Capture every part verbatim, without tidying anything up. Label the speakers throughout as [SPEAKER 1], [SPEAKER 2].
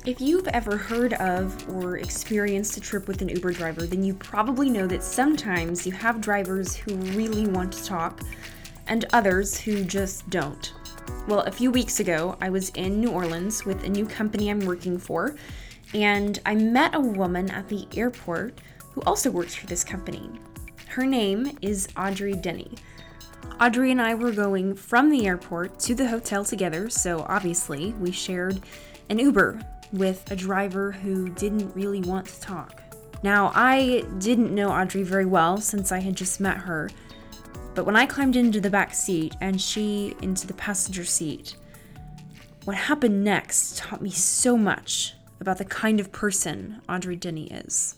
[SPEAKER 1] If you've ever heard of or experienced a trip with an Uber driver, then you probably know that sometimes you have drivers who really want to talk and others who just don't. Well, a few weeks ago, I was in New Orleans with a new company I'm working for, and I met a woman at the airport who also works for this company. Her name is Audrey Denny. Audrey and I were going from the airport to the hotel together, so obviously we shared an Uber with a driver who didn't really want to talk. Now, I didn't know Audrey very well since I had just met her, but when I climbed into the back seat and she into the passenger seat, what happened next taught me so much about the kind of person Audrey Denny is.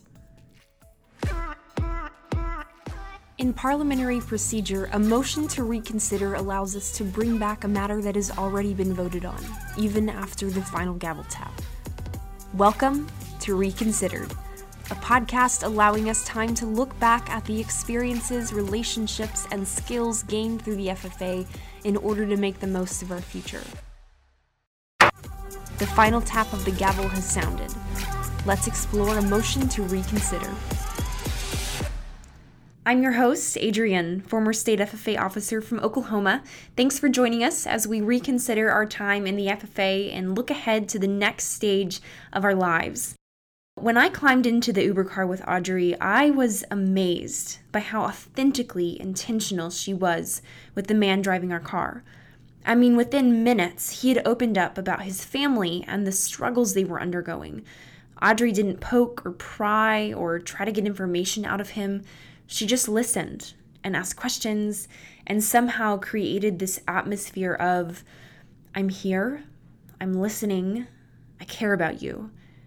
[SPEAKER 1] In parliamentary procedure, a motion to reconsider allows us to bring back a matter that has already been voted on, even after the final gavel tap. Welcome to Reconsidered, a podcast allowing us time to look back at the experiences, relationships, and skills gained through the F F A in order to make the most of our future. The final tap of the gavel has sounded. Let's explore a motion to reconsider. I'm your host, Adrienne, former state F F A officer from Oklahoma. Thanks for joining us as we reconsider our time in the F F A and look ahead to the next stage of our lives. When I climbed into the Uber car with Audrey, I was amazed by how authentically intentional she was with the man driving our car. I mean, within minutes, he had opened up about his family and the struggles they were undergoing. Audrey didn't poke or pry or try to get information out of him. She just listened and asked questions and somehow created this atmosphere of, I'm here, I'm listening, I care about you.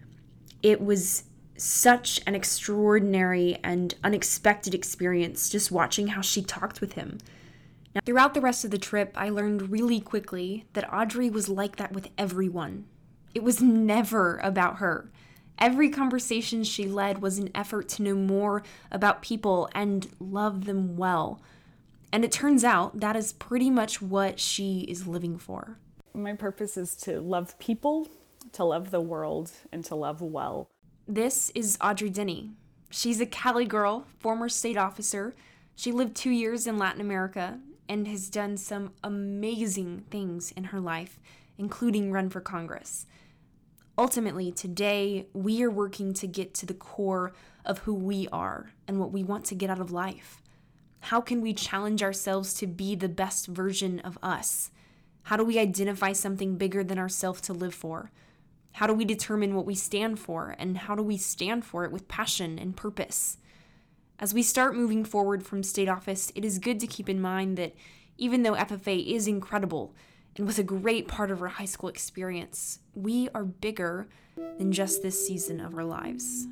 [SPEAKER 1] It was such an extraordinary and unexpected experience just watching how she talked with him. Now, throughout the rest of the trip, I learned really quickly that Audrey was like that with everyone. It was never about her. Every conversation she led was an effort to know more about people and love them well. And it turns out that is pretty much what she is living for.
[SPEAKER 2] My purpose is to love people, to love the world, and to love well.
[SPEAKER 1] This is Audrey Denny. She's a Cali girl, former state officer. She lived two years in Latin America and has done some amazing things in her life, including run for Congress. Ultimately, today, we are working to get to the core of who we are and what we want to get out of life. How can we challenge ourselves to be the best version of us? How do we identify something bigger than ourselves to live for? How do we determine what we stand for, and how do we stand for it with passion and purpose? As we start moving forward from state office, it is good to keep in mind that even though F F A is incredible, and was a great part of our high school experience, we are bigger than just this season of our lives.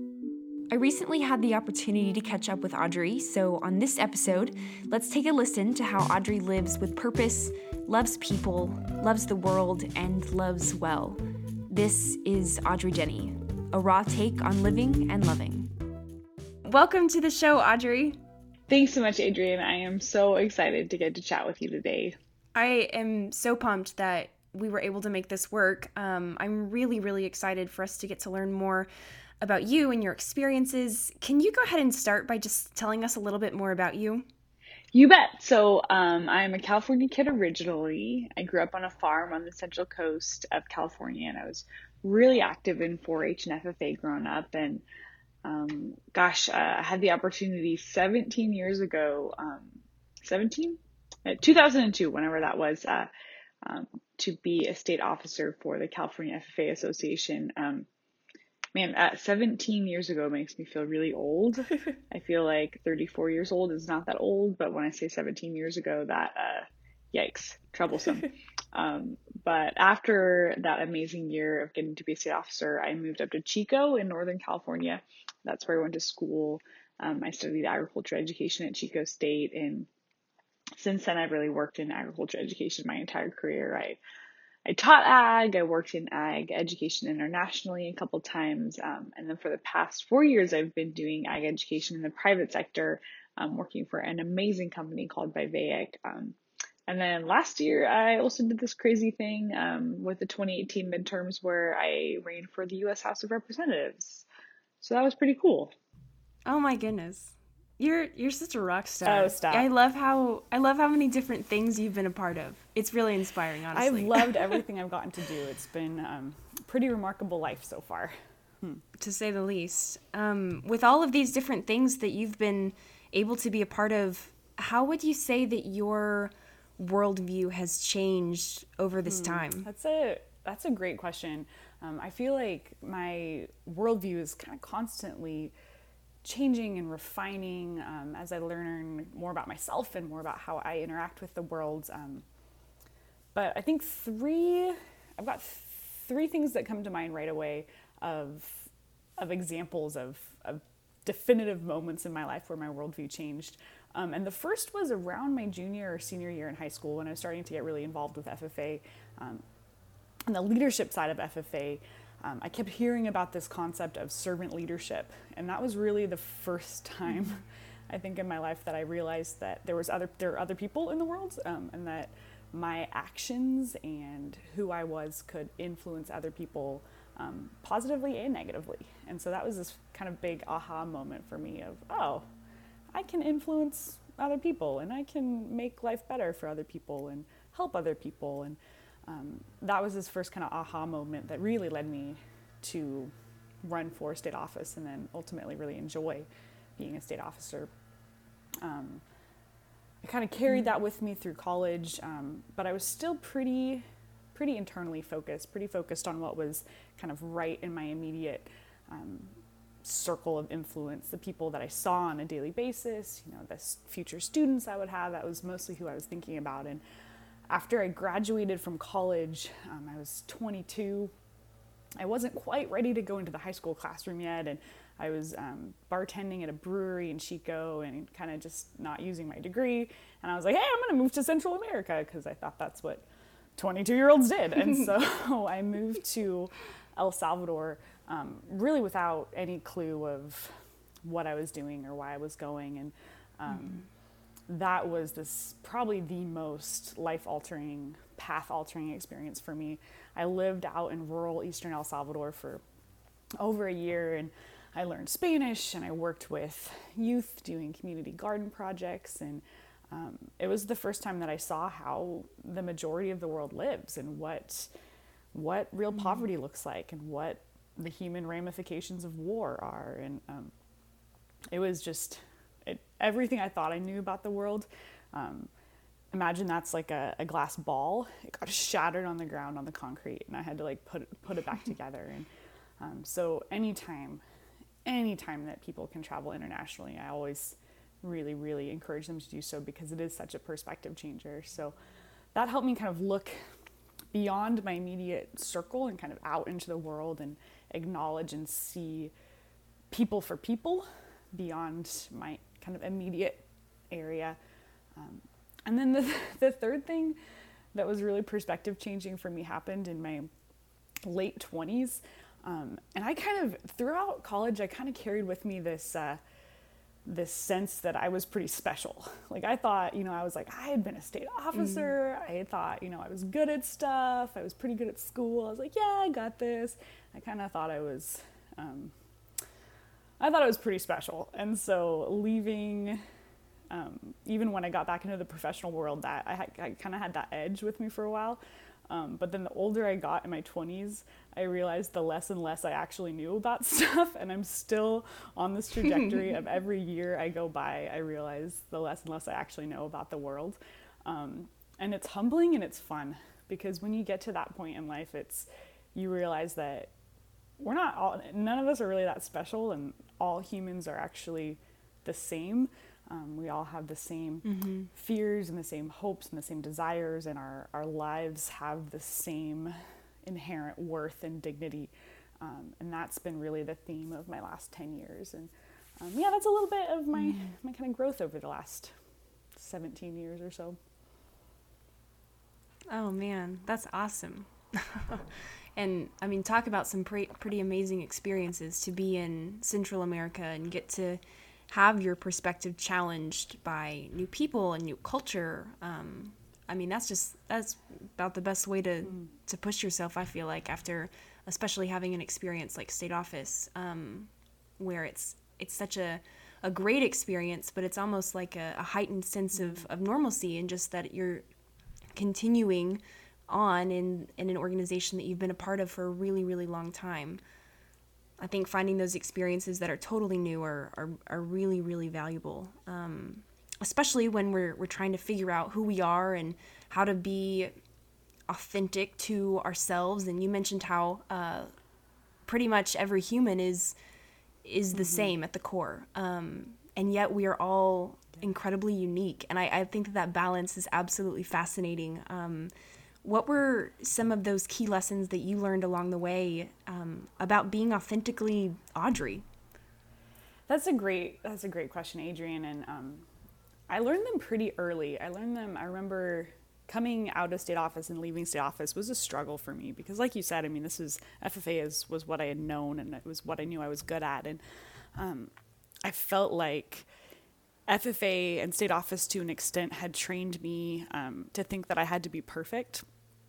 [SPEAKER 1] I recently had the opportunity to catch up with Audrey, so on this episode, let's take a listen to how Audrey lives with purpose, loves people, loves the world, and loves well. This is Audrey Denny, a raw take on living and loving. Welcome to the show, Audrey.
[SPEAKER 2] Thanks so much, Adrienne. I am so excited to get to chat with you today.
[SPEAKER 1] I am so pumped that we were able to make this work. Um, I'm really, really excited for us to get to learn more about you and your experiences. Can you go ahead and start by just telling us a little bit more about you?
[SPEAKER 2] You bet. So um, I'm a California kid originally. I grew up on a farm on the central coast of California, and I was really active in four H and F F A growing up. And um, gosh, uh, I had the opportunity seventeen years ago, um, seventeen? two thousand two, whenever that was, uh, um, to be a state officer for the California F F A Association. Um, man, at seventeen years ago makes me feel really old. I feel like thirty-four years old is not that old, but when I say seventeen years ago, that, uh, yikes, troublesome. um, but after that amazing year of getting to be a state officer, I moved up to Chico in Northern California. That's where I went to school. Um, I studied agriculture education at Chico State, and since then, I've really worked in agriculture education my entire career. I I taught ag. I worked in ag education internationally a couple times. Um, and then for the past four years, I've been doing ag education in the private sector, um, working for an amazing company called Vivaic, um, And then last year, I also did this crazy thing um, with the twenty eighteen midterms where I ran for the U S House of Representatives. So that was pretty cool.
[SPEAKER 1] Oh my goodness. You're you're such a rock
[SPEAKER 3] Oh,
[SPEAKER 1] star. I
[SPEAKER 3] stop.
[SPEAKER 1] love how I love how many different things you've been a part of. It's really inspiring,
[SPEAKER 3] I've
[SPEAKER 1] honestly.
[SPEAKER 3] loved everything I've gotten to do. It's been um, a pretty remarkable life so far.
[SPEAKER 1] To say the least. Um, with all of these different things that you've been able to be a part of, how would you say that your worldview has changed over this time?
[SPEAKER 3] That's a that's a great question. Um, I feel like my worldview is kind of constantly changing and refining um, as I learn more about myself and more about how I interact with the world. Um, but I think three, I've got three things that come to mind right away of of examples of, of definitive moments in my life where my worldview changed. Um, and the first was around my junior or senior year in high school when I was starting to get really involved with F F A. Um, on the leadership side of F F A, um, I kept hearing about this concept of servant leadership. And that was really the first time, I think, in my life that I realized that there was other there are other people in the world, um, and that my actions and who I was could influence other people um, positively and negatively. And so that was this kind of big aha moment for me of, oh, I can influence other people and I can make life better for other people and help other people. And um, that was this first kind of aha moment that really led me to run for state office and then ultimately really enjoy being a state officer. Um, I kind of carried that with me through college, um, but I was still pretty, pretty internally focused, pretty focused on what was kind of right in my immediate um, circle of influence, the people that I saw on a daily basis, you know, the future students I would have. That was mostly who I was thinking about. And after I graduated from college, um, I was twenty-two. I wasn't quite ready to go into the high school classroom yet, and I was um, bartending at a brewery in Chico and kind of just not using my degree. And I was like, hey, I'm going to move to Central America because I thought that's what twenty-two-year-olds did. And so I moved to El Salvador um, really without any clue of what I was doing or why I was going. And um, mm-hmm. that was this probably the most life-altering, path-altering experience for me. I lived out in rural eastern El Salvador for over a year, and I learned Spanish, and I worked with youth doing community garden projects, and um, it was the first time that I saw how the majority of the world lives and what what real mm-hmm. poverty looks like and what the human ramifications of war are. And um, it was just it, everything I thought I knew about the world. Um, imagine that's like a, a glass ball. It got shattered on the ground on the concrete, and I had to like put put it back together. And um, so anytime, anytime that people can travel internationally, I always really, really encourage them to do so because it is such a perspective changer. So that helped me kind of look beyond my immediate circle and kind of out into the world and acknowledge and see people for people beyond my kind of immediate area. Um, and then the, the third thing that was really perspective changing for me happened in my late twenties. Um, and I kind of, throughout college, I kind of carried with me this uh, this sense that I was pretty special. Like I thought, you know, I was like, I had been a state officer. Mm-hmm. I thought, you know, I was good at stuff. I was pretty good at school. I was like, yeah, I got this. I kind of thought I was, um, I thought I was pretty special. And so leaving, um, even when I got back into the professional world, that I, had, I kind of had that edge with me for a while. Um, but then the older I got in my twenties, I realized the less and less I actually knew about stuff. And I'm still on this trajectory of every year I go by, I realize the less and less I actually know about the world. Um, and it's humbling and it's fun because when you get to that point in life, it's, you realize that we're not all, none of us are really that special, and all humans are actually the same. Um, we all have the same mm-hmm. fears and the same hopes and the same desires, and our, our lives have the same inherent worth and dignity. Um, and that's been really the theme of my last ten years. And um, yeah, that's a little bit of my, mm. my kind of growth over the last seventeen years or so.
[SPEAKER 1] Oh man, that's awesome. And I mean, talk about some pre- pretty amazing experiences to be in Central America and get to have your perspective challenged by new people and new culture. Um, I mean, that's just, that's about the best way to, mm. to push yourself, I feel like, after, especially having an experience like state office, um, where it's, it's such a, a great experience, but it's almost like a, a heightened sense of, of normalcy, and just that you're continuing on in, in an organization that you've been a part of for a really, really long time. I think finding those experiences that are totally new are, are, are really, really valuable. Um, especially when we're, we're trying to figure out who we are and how to be authentic to ourselves. And you mentioned how, uh, pretty much every human is, is the mm-hmm. same at the core. Um, and yet we are all incredibly unique. And I, I think that that balance is absolutely fascinating. Um, what were some of those key lessons that you learned along the way, um, about being authentically Audrey?
[SPEAKER 3] That's a great, that's a great question, Adrienne. And, um, I learned them pretty early. I learned them, I remember coming out of state office and leaving state office was a struggle for me, because like you said, I mean, this was, F F A is, was what I had known, and it was what I knew I was good at. And um, I felt like F F A and state office to an extent had trained me um, to think that I had to be perfect.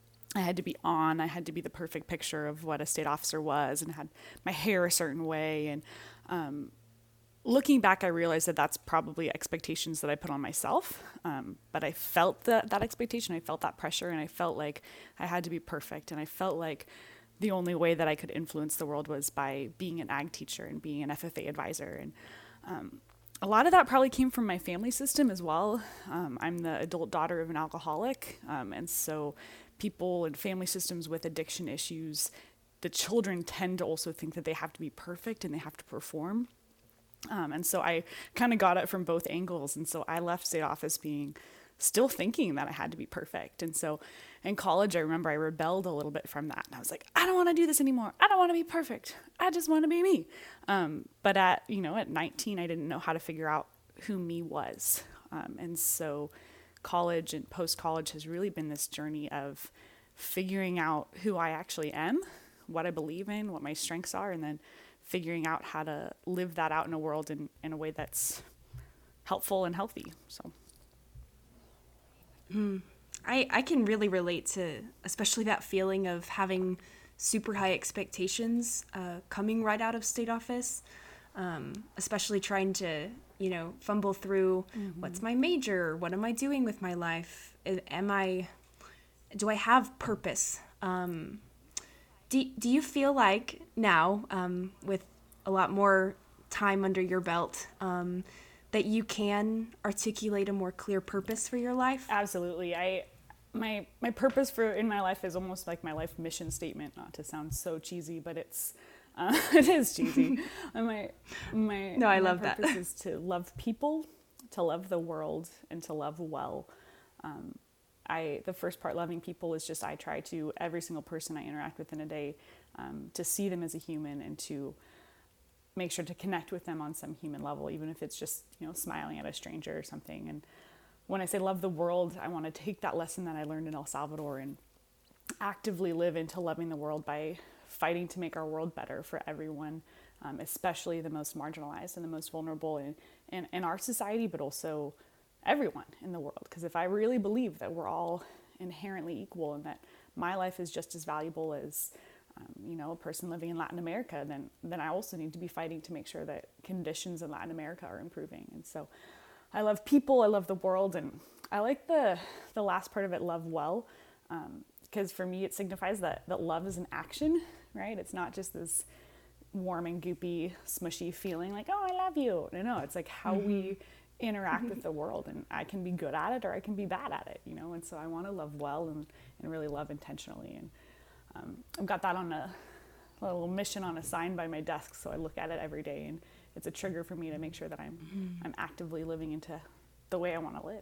[SPEAKER 3] I had to be on, I had to be the perfect picture of what a state officer was, and had my hair a certain way. And um, looking back, I realized that that's probably expectations that I put on myself. Um, but I felt that, that expectation, I felt that pressure, and I felt like I had to be perfect. And I felt like the only way that I could influence the world was by being an ag teacher and being an F F A advisor. And um, a lot of that probably came from my family system as well. Um, I'm the adult daughter of an alcoholic. Um, and so people and family systems with addiction issues, the children tend to also think that they have to be perfect and they have to perform. Um, and so I kind of got it from both angles. And so I left state office being still thinking that I had to be perfect. And so in college, I remember I rebelled a little bit from that. And I was like, I don't want to do this anymore. I don't want to be perfect. I just want to be me. Um, but at, you know, at nineteen, I didn't know how to figure out who me was. Um, and so college and post-college has really been this journey of figuring out who I actually am, what I believe in, what my strengths are, and then figuring out how to live that out in a world in, in a way that's helpful and healthy. So.
[SPEAKER 1] Mm. I, I can really relate to especially that feeling of having super high expectations uh, coming right out of state office, um, especially trying to, you know, fumble through mm-hmm. what's my major? What am I doing with my life? Am I, do I have purpose? Um, do, do you feel like now, um, with a lot more time under your belt, um, that you can articulate a more clear purpose for your life?
[SPEAKER 3] Absolutely. I, my, my purpose for in my life is almost like my life mission statement, not to sound so cheesy, but it's, uh, it is cheesy. my, my,
[SPEAKER 1] no, I
[SPEAKER 3] my
[SPEAKER 1] love that.
[SPEAKER 3] My purpose is to love people, to love the world, and to love well. Um, I, the first part, loving people, is just I try to, every single person I interact with in a day, um, to see them as a human and to make sure to connect with them on some human level, even if it's just, you know, smiling at a stranger or something. And when I say love the world, I want to take that lesson that I learned in El Salvador and actively live into loving the world by fighting to make our world better for everyone, um, especially the most marginalized and the most vulnerable in, in, in our society, but also everyone in the world. Because if I really believe that we're all inherently equal and that my life is just as valuable as Um, you know, a person living in Latin America, then then I also need to be fighting to make sure that conditions in Latin America are improving. And so I love people, I love the world, and I like the the last part of it, love well, because um, for me it signifies that, that love is an action, right? It's not just this warm and goopy, smushy feeling like, oh, I love you. No, no, it's like how mm-hmm. we interact mm-hmm. with the world, and I can be good at it or I can be bad at it, you know? And so I want to love well and, and really love intentionally. And Um, I've got that on a, a little mission on a sign by my desk, so I look at it every day, and it's a trigger for me to make sure that I'm mm-hmm. I'm actively living into the way I want to live.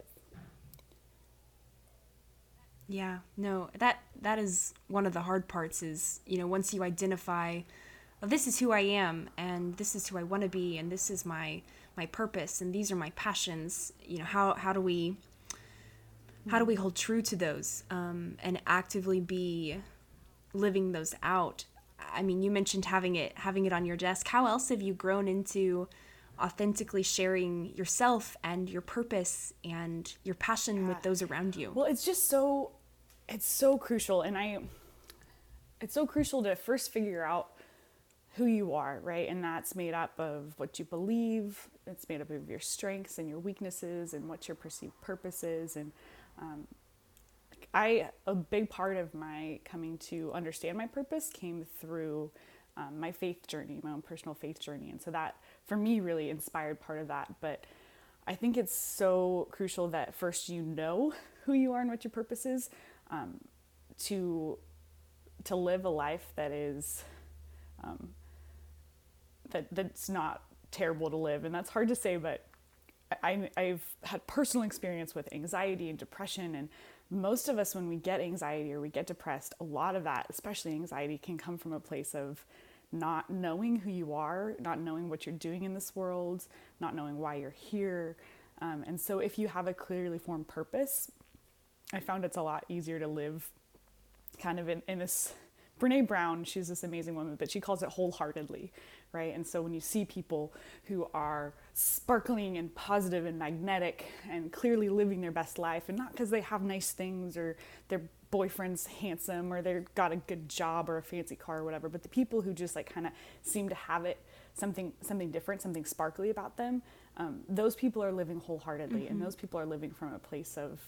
[SPEAKER 1] Yeah, no, that that is one of the hard parts is, you know, once you identify, oh, this is who I am, and this is who I want to be, and this is my my purpose, and these are my passions, you know, how how do we how do we hold true to those, um, and actively be living those out? I mean, you mentioned having it having it on your desk. How else have you grown into authentically sharing yourself and your purpose and your passion
[SPEAKER 3] Yeah.
[SPEAKER 1] with those around you.
[SPEAKER 3] Well, it's just so, it's so crucial. And I, it's so crucial to first figure out who you are, right? And that's made up of what you believe. It's made up of your strengths and your weaknesses and what your perceived purpose is. And um, I, a big part of my coming to understand my purpose came through um, my faith journey, my own personal faith journey. And so that, for me, really inspired part of that. But I think it's so crucial that first you know who you are and what your purpose is, um, to to live a life that is um, that that's not terrible to live. And that's hard to say, but I, I've had personal experience with anxiety and depression, and most of us, when we get anxiety or we get depressed, a lot of that, especially anxiety, can come from a place of not knowing who you are, not knowing what you're doing in this world, not knowing why you're here. Um, and so if you have a clearly formed purpose, I found it's a lot easier to live kind of in, in this, Brene Brown, she's this amazing woman, but she calls it wholeheartedly, right? And so when you see people who are sparkling and positive and magnetic and clearly living their best life, and not because they have nice things or their boyfriend's handsome or they've got a good job or a fancy car or whatever, but the people who just like kind of seem to have it, something something different, something sparkly about them, um, those people are living wholeheartedly. Mm-hmm. And those people are living from a place of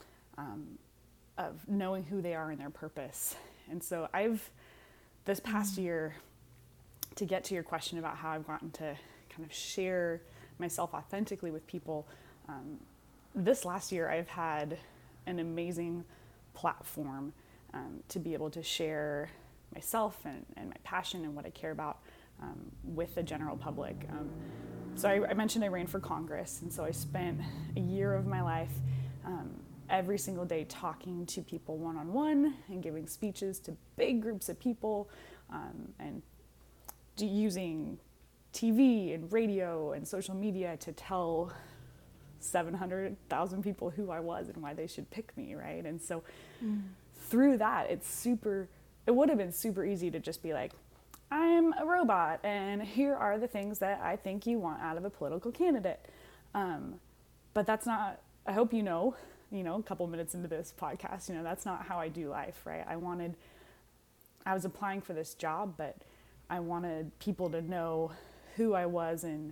[SPEAKER 3] um, of knowing who they are and their purpose. And so I've, this past mm-hmm. year, to get to your question about how I've gotten to kind of share myself authentically with people, um, this last year I've had an amazing platform um, to be able to share myself and, and my passion and what I care about um, with the general public. Um, so I, I mentioned I ran for Congress, and so I spent a year of my life um, every single day talking to people one-on-one and giving speeches to big groups of people, um, and d- using T V and radio and social media to tell seven hundred thousand people who I was and why they should pick me, right? And so mm. through that, it's super, it would have been super easy to just be like, I'm a robot and here are the things that I think you want out of a political candidate. Um, but that's not, I hope you know, you know, a couple minutes into this podcast, you know, that's not how I do life, right? I wanted, I was applying for this job, but I wanted people to know who I was and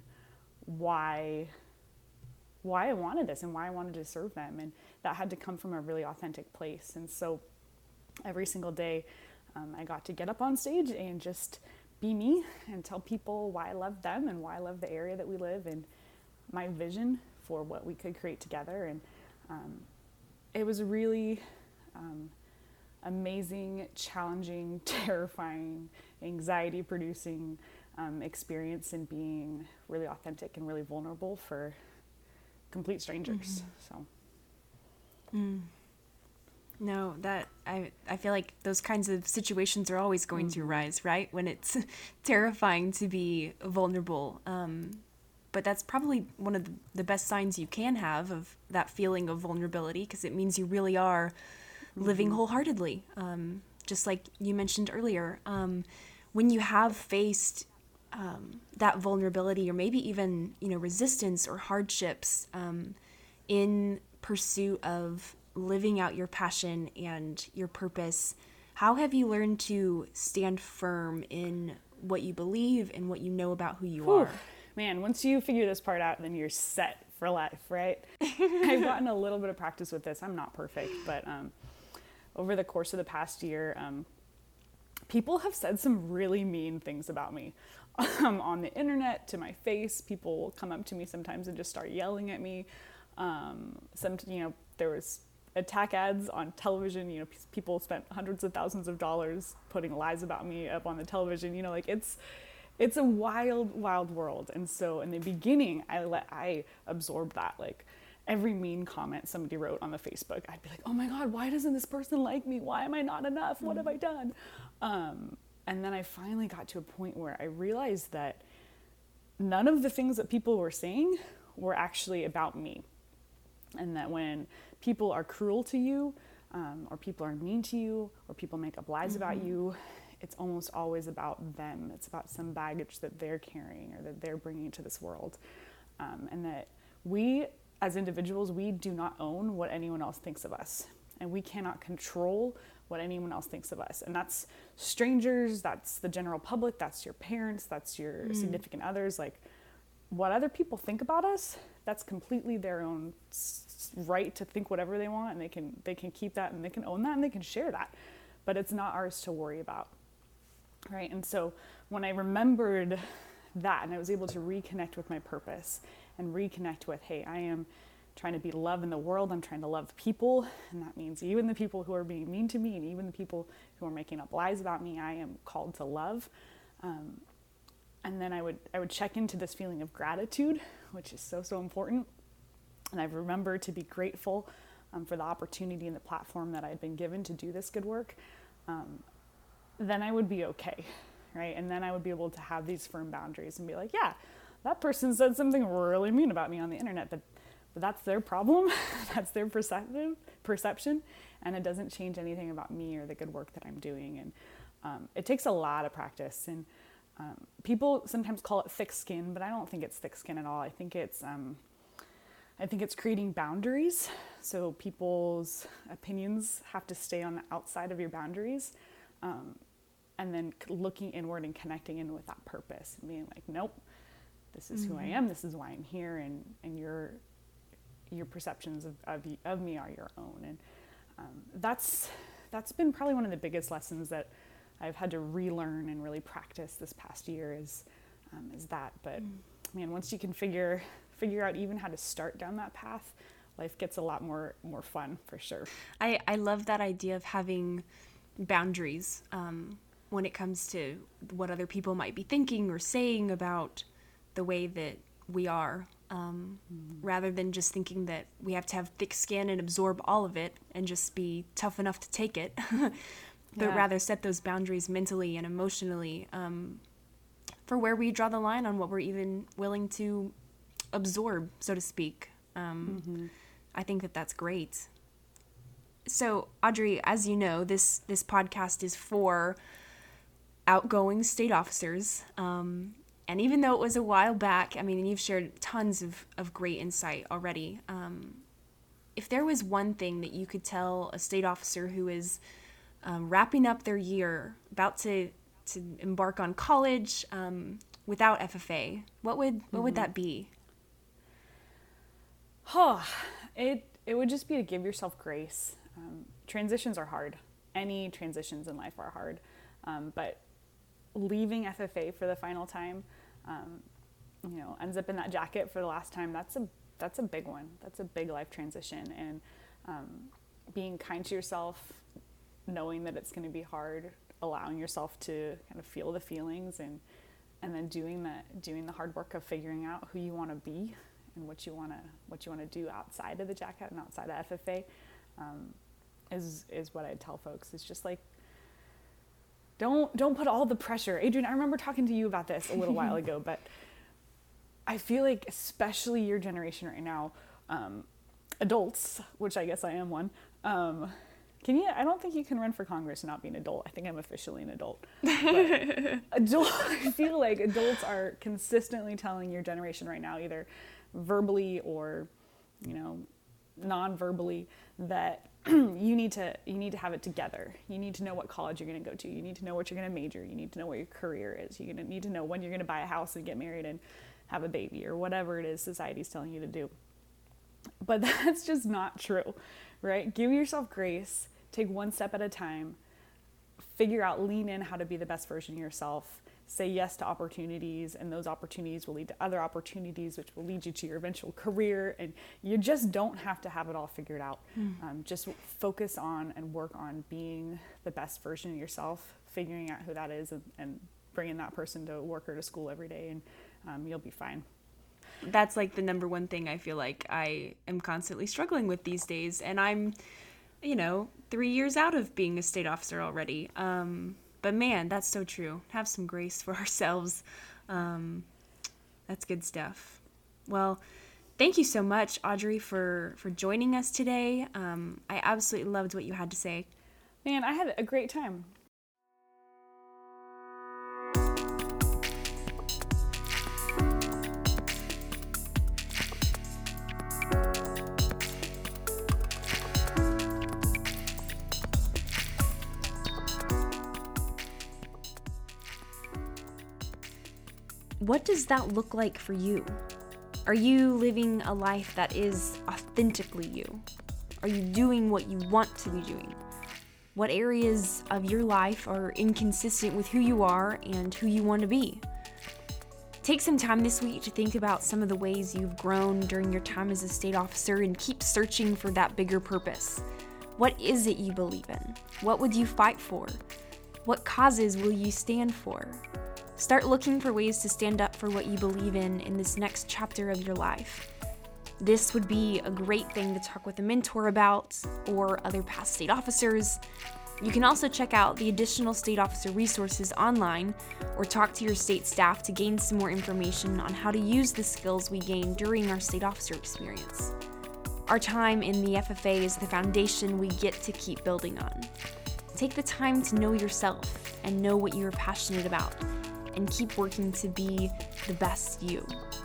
[SPEAKER 3] why, why I wanted this and why I wanted to serve them. And that had to come from a really authentic place. And so every single day, um, I got to get up on stage and just be me and tell people why I love them and why I love the area that we live and my vision for what we could create together. And Um, it was really um, amazing, challenging, terrifying, anxiety-producing um, experience in being really authentic and really vulnerable for complete strangers. Mm-hmm. So,
[SPEAKER 1] mm. No, that I I feel like those kinds of situations are always going mm-hmm. to arise, right? When it's terrifying to be vulnerable. Um, But that's probably one of the best signs you can have of that feeling of vulnerability, because it means you really are living mm-hmm. wholeheartedly. Um, just like you mentioned earlier, um, when you have faced um, that vulnerability or maybe even, you know, resistance or hardships um, in pursuit of living out your passion and your purpose, how have you learned to stand firm in what you believe and what you know about who you
[SPEAKER 3] Whew.
[SPEAKER 1] are?
[SPEAKER 3] Man, once you figure this part out, then you're set for life, right? I've gotten a little bit of practice with this. I'm not perfect, but um, over the course of the past year, um, people have said some really mean things about me um, on the internet, to my face. People will come up to me sometimes and just start yelling at me. Um, some, you know, there was attack ads on television. You know, p- people spent hundreds of thousands of dollars putting lies about me up on the television. You know, like it's. It's a wild, wild world. And so in the beginning, I let, I absorbed that. Like every mean comment somebody wrote on the Facebook, I'd be like, oh my God, why doesn't this person like me? Why am I not enough? What have I done? Um, and then I finally got to a point where I realized that none of the things that people were saying were actually about me. And that when people are cruel to you, um, or people are mean to you, or people make up lies mm-hmm. about you, it's almost always about them. It's about some baggage that they're carrying or that they're bringing to this world. Um, and that we, as individuals, we do not own what anyone else thinks of us. And we cannot control what anyone else thinks of us. And that's strangers, that's the general public, that's your parents, that's your mm. significant others. Like, what other people think about us, that's completely their own right to think whatever they want, and they can they can keep that, and they can own that, and they can share that. But it's not ours to worry about, right? And so when I remembered that, and I was able to reconnect with my purpose and reconnect with, hey, I am trying to be love in the world, I'm trying to love people, and that means even the people who are being mean to me, and even the people who are making up lies about me, I am called to love. Um, and then I would I would check into this feeling of gratitude, which is so, so important. And I've remembered to be grateful um, for the opportunity and the platform that I had been given to do this good work. Um, then I would be okay, right? And then I would be able to have these firm boundaries and be like, yeah, that person said something really mean about me on the internet, but, but that's their problem. That's their perceptive perception, and it doesn't change anything about me or the good work that I'm doing. And um, it takes a lot of practice. And um, people sometimes call it thick skin, but I don't think it's thick skin at all. I think it's um, I think it's creating boundaries. So people's opinions have to stay on the outside of your boundaries. Um, and then looking inward and connecting in with that purpose and being like, nope, this is mm-hmm. who I am. This is why I'm here. And, and your, your perceptions of, of, of me are your own. And um, that's, that's been probably one of the biggest lessons that I've had to relearn and really practice this past year is, um, is that. But mm. man, once you can figure figure out even how to start down that path, life gets a lot more more fun for sure.
[SPEAKER 1] I, I love that idea of having boundaries um, when it comes to what other people might be thinking or saying about the way that we are, um, mm-hmm. rather than just thinking that we have to have thick skin and absorb all of it and just be tough enough to take it, but yeah. rather set those boundaries mentally and emotionally um, for where we draw the line on what we're even willing to absorb, so to speak. Um, mm-hmm. I think that that's great. So, Audrey, as you know, this this podcast is for outgoing state officers. Um, and even though it was a while back, I mean, you've shared tons of, of great insight already. Um, if there was one thing that you could tell a state officer who is um, wrapping up their year, about to to embark on college um, without F F A, what would what mm-hmm. would that be?
[SPEAKER 3] Oh, it it would just be to give yourself grace. Um, transitions are hard. Any transitions in life are hard. Um, but leaving F F A for the final time, um, you know, unzipping that jacket for the last time, that's a that's a big one. That's a big life transition. And um, being kind to yourself, knowing that it's going to be hard, allowing yourself to kind of feel the feelings, and and then doing the doing the hard work of figuring out who you want to be and what you want to what you want to do outside of the jacket and outside of F F A, um, is is what I'd tell folks. It's just like, don't don't put all the pressure. Adrian, I remember talking to you about this a little while ago, but I feel like especially your generation right now, um, adults, which I guess I am one. Um, can you? I don't think you can run for Congress and not be an adult. I think I'm officially an adult. But adult, I feel like adults are consistently telling your generation right now, either verbally or, you know, non-verbally, that you need to you need to have it together. You need to know what college you're going to go to. You need to know what you're going to major. You need to know what your career is. You're going to need to know when you're going to buy a house and get married and have a baby, or whatever it is society's telling you to do. But that's just not true, right? Give yourself grace. Take one step at a time. Figure out, lean in how to be the best version of yourself. Say yes to opportunities, and those opportunities will lead to other opportunities, which will lead you to your eventual career. And you just don't have to have it all figured out. Mm. Um, just focus on and work on being the best version of yourself, figuring out who that is, and, and bringing that person to work or to school every day, and um, you'll be fine.
[SPEAKER 1] That's like the number one thing I feel like I am constantly struggling with these days. And I'm, you know, three years out of being a state officer already. Um, But man, that's so true. Have some grace for ourselves. Um, that's good stuff. Well, thank you so much, Audrey, for, for joining us today. Um, I absolutely loved what you had to say.
[SPEAKER 3] Man, I had a great time.
[SPEAKER 1] what does that look like for you? Are you living a life that is authentically you? Are you doing what you want to be doing? What areas of your life are inconsistent with who you are and who you want to be? Take some time this week to think about some of the ways you've grown during your time as a state officer and keep searching for that bigger purpose. What is it you believe in? What would you fight for? What causes will you stand for? Start looking for ways to stand up for what you believe in in this next chapter of your life. This would be a great thing to talk with a mentor about or other past state officers. You can also check out the additional state officer resources online or talk to your state staff to gain some more information on how to use the skills we gain during our state officer experience. Our time in the F F A is the foundation we get to keep building on. Take the time to know yourself and know what you are passionate about, and keep working to be the best you.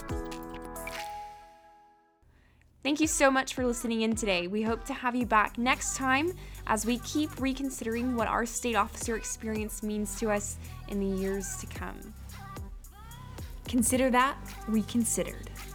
[SPEAKER 1] Thank you so much for listening in today. We hope to have you back next time as we keep reconsidering what our state officer experience means to us in the years to come. Consider that reconsidered.